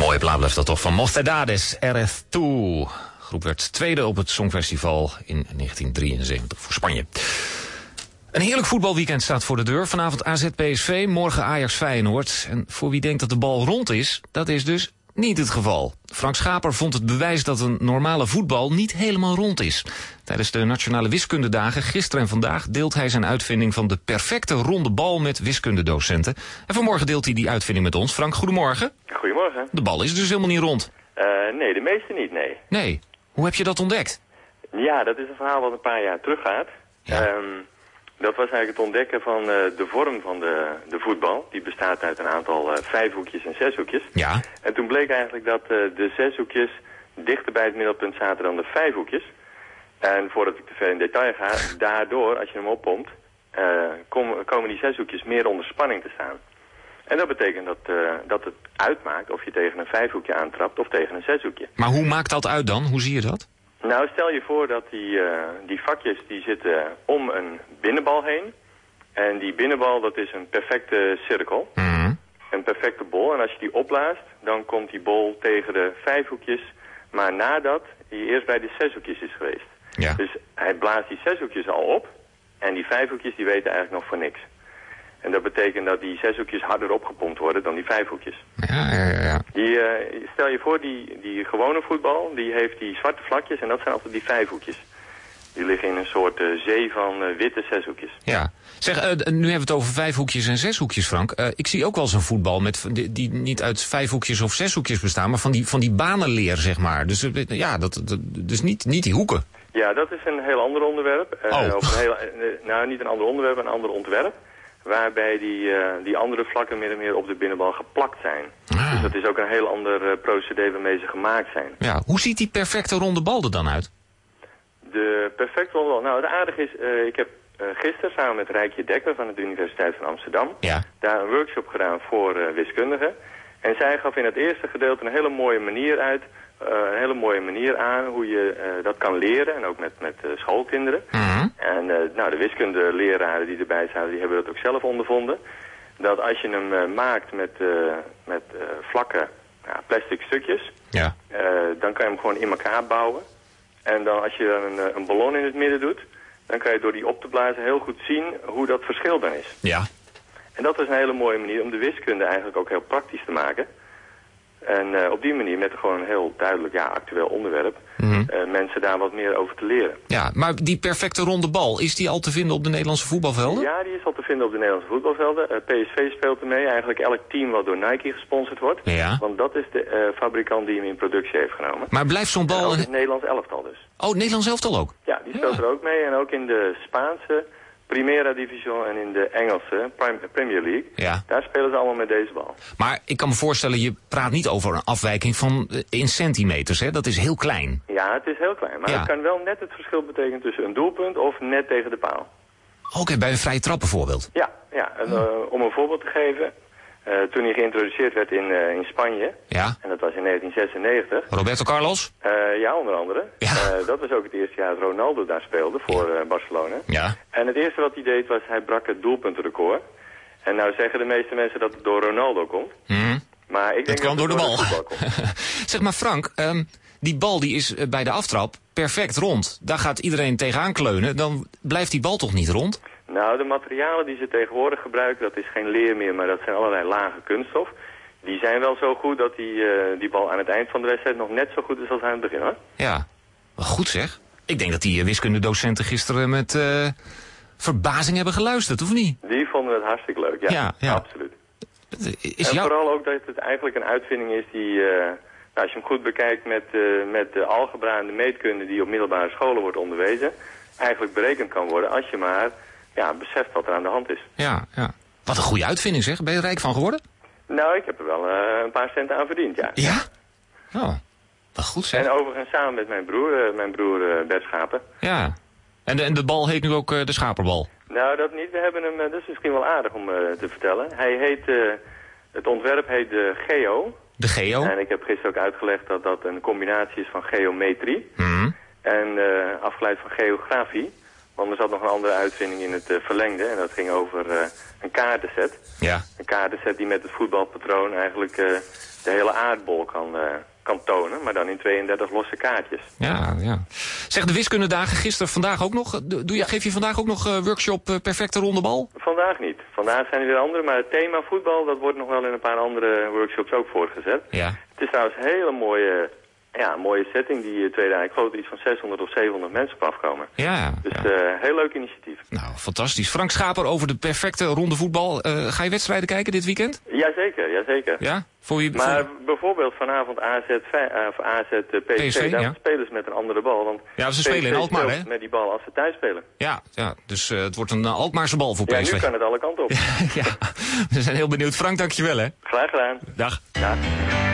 Mooie plaat blijft dat toch van Mocedades, Eres Tú. De groep werd tweede op het Songfestival in 1973 voor Spanje. Een heerlijk voetbalweekend staat voor de deur. Vanavond AZ PSV, morgen Ajax Feyenoord. En voor wie denkt dat de bal rond is, dat is dus niet het geval. Frank Schaper vond het bewijs dat een normale voetbal niet helemaal rond is. Tijdens de Nationale Wiskundedagen gisteren en vandaag deelt hij zijn uitvinding van de perfecte ronde bal met wiskundedocenten. En vanmorgen deelt hij die uitvinding met ons. Frank, goedemorgen. Goedemorgen. De bal is dus helemaal niet rond. Nee, de meeste niet, nee. Nee. Hoe heb je dat ontdekt? Ja, dat is een verhaal wat een paar jaar teruggaat. Ja. Dat was eigenlijk het ontdekken van de vorm van de voetbal. Die bestaat uit een aantal vijfhoekjes en zeshoekjes. Ja. En toen bleek eigenlijk dat de zeshoekjes dichter bij het middelpunt zaten dan de vijfhoekjes. En voordat ik te ver in detail ga, daardoor, als je hem oppompt, komen die zeshoekjes meer onder spanning te staan. En dat betekent dat het uitmaakt of je tegen een vijfhoekje aantrapt of tegen een zeshoekje. Maar hoe maakt dat uit dan? Hoe zie je dat? Nou, stel je voor dat die vakjes die zitten om een binnenbal heen. En die binnenbal, dat is een perfecte cirkel. Mhm. Een perfecte bol. En als je die opblaast, dan komt die bol tegen de vijfhoekjes. Maar nadat hij eerst bij de zeshoekjes is geweest. Ja. Dus hij blaast die zeshoekjes al op. En die vijfhoekjes die weten eigenlijk nog voor niks. En dat betekent dat die zeshoekjes harder opgepompt worden dan die vijfhoekjes. Ja. Stel je voor, die gewone voetbal, die heeft die zwarte vlakjes en dat zijn altijd die vijfhoekjes. Die liggen in een soort zee van witte zeshoekjes. Ja. Zeg, nu hebben we het over vijfhoekjes en zeshoekjes, Frank. Ik zie ook wel eens een voetbal die niet uit vijfhoekjes of zeshoekjes bestaan, maar van die banenleer, zeg maar. Dus dus niet die hoeken. Ja, dat is een heel ander onderwerp. Niet een ander onderwerp, een ander ontwerp. Waarbij die andere vlakken meer en meer op de binnenbal geplakt zijn. Ah. Dus dat is ook een heel ander procedé waarmee ze gemaakt zijn. Ja, hoe ziet die perfecte ronde bal er dan uit? De perfecte ronde bal. Nou, het aardige is, ik heb gisteren samen met Rijkje Dekker van de Universiteit van Amsterdam daar een workshop gedaan voor wiskundigen. En zij gaf in het eerste gedeelte een hele mooie manier aan hoe je dat kan leren. En ook met schoolkinderen. Mm-hmm. En de wiskundeleraren die erbij zaten, die hebben dat ook zelf ondervonden. Dat als je hem maakt met vlakke plastic stukjes, dan kan je hem gewoon in elkaar bouwen. En dan als je dan een ballon in het midden doet, dan kan je door die op te blazen heel goed zien hoe dat verschil dan is. Ja. En dat is een hele mooie manier om de wiskunde eigenlijk ook heel praktisch te maken. En op die manier, met gewoon een heel duidelijk actueel onderwerp, mensen daar wat meer over te leren. Ja, maar die perfecte ronde bal, is die al te vinden op de Nederlandse voetbalvelden? Ja, die is al te vinden op de Nederlandse voetbalvelden. PSV speelt ermee. Eigenlijk elk team wat door Nike gesponsord wordt. Ja. Want dat is de fabrikant die hem in productie heeft genomen. Maar blijft zo'n bal... En ook het Nederlands elftal dus. Oh, het Nederlands elftal ook? Ja, die speelt er ook mee. En ook in de Spaanse Primera Division en in de Engelse Premier League. Ja. Daar spelen ze allemaal met deze bal. Maar ik kan me voorstellen, je praat niet over een afwijking van in centimeters, hè? Dat is heel klein. Ja, het is heel klein. Maar het kan wel net het verschil betekenen tussen een doelpunt of net tegen de paal. Oké, bij een vrije trap bijvoorbeeld. Ja. En, om een voorbeeld te geven. Toen hij geïntroduceerd werd in Spanje, en dat was in 1996. Roberto Carlos? Ja, onder andere. Ja. Dat was ook het eerste jaar dat Ronaldo daar speelde voor Barcelona. Ja. En het eerste wat hij deed was, hij brak het doelpuntenrecord. En nou zeggen de meeste mensen dat het door Ronaldo komt. Maar ik denk kwam dat door het de bal. komt. Zeg maar Frank, die bal die is bij de aftrap perfect rond. Daar gaat iedereen tegenaan kleunen. Dan blijft die bal toch niet rond? Nou, de materialen die ze tegenwoordig gebruiken, dat is geen leer meer, maar dat zijn allerlei lage kunststof. Die zijn wel zo goed dat die bal aan het eind van de wedstrijd nog net zo goed is als aan het begin, hoor. Ja, wel goed zeg. Ik denk dat die wiskundedocenten gisteren met verbazing hebben geluisterd, of niet? Die vonden het hartstikke leuk, ja. Absoluut. Vooral ook dat het eigenlijk een uitvinding is die, als je hem goed bekijkt met de algebra en de meetkunde die op middelbare scholen wordt onderwezen, eigenlijk berekend kan worden als je maar beseft wat er aan de hand is. Ja. Wat een goede uitvinding zeg. Ben je er rijk van geworden? Nou, ik heb er wel een paar centen aan verdiend, ja. Ja? Oh, wat goed zeg. En overigens samen met mijn broer Bert Schapen. Ja. En de bal heet nu ook de schaperbal? Nou, dat niet. We hebben hem, dat is misschien wel aardig om te vertellen. Het ontwerp heet de Geo. De Geo? En ik heb gisteren ook uitgelegd dat dat een combinatie is van geometrie. En afgeleid van geografie. Want er zat nog een andere uitvinding in het verlengde. En dat ging over een kaartenset. Ja. Een kaartenset die met het voetbalpatroon eigenlijk de hele aardbol kan tonen, maar dan in 32 losse kaartjes. Ja. Zeg, de wiskundedagen gisteren, vandaag ook nog. Geef je vandaag ook nog workshop perfecte ronde bal? Vandaag niet. Vandaag zijn er weer andere, maar het thema voetbal, dat wordt nog wel in een paar andere workshops ook voortgezet. Ja. Het is trouwens een hele mooie setting die tweede dag. Ik geloof dat iets van 600 of 700 mensen op afkomen. Ja. Dus heel leuk initiatief. Nou, fantastisch. Frank Schaper over de perfecte ronde voetbal. Ga je wedstrijden kijken dit weekend? Jazeker. Ja? Maar bijvoorbeeld vanavond AZ PSV, daar spelen ze met een andere bal. Want ja, ze spelen in Alkmaar, hè? Met die bal als ze thuis spelen. Ja, dus het wordt een Alkmaarse bal voor PSV. Ja, nu kan het alle kanten op. Ja, we zijn heel benieuwd. Frank, dankjewel, hè? Graag gedaan. Dag. Dag.